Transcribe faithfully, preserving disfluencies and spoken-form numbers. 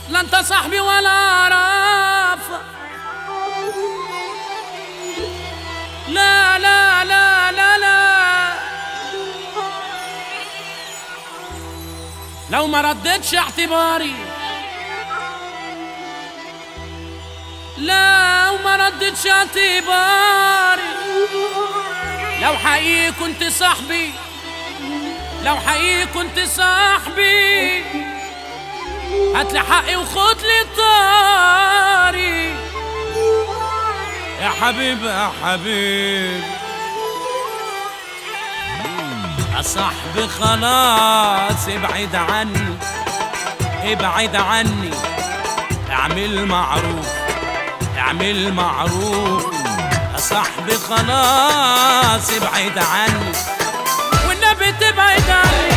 لا انت صاحبي ولا اعرف، لا لا لا لا لا، لو ما ردتش اعتباري، لو ما ردتش اعتباري، لو حقيقي كنت صاحبي، لو حقيقي كنت صاحبي، هاتلي حقي وخدلي طاري يا حبيبي يا حبيبي يا صاحبي. خلاص ابعد عني، ابعد عني، اعمل معروف، اعمل معروف يا صاحبي. خلاص ابعد عني والنبي تبعد عني.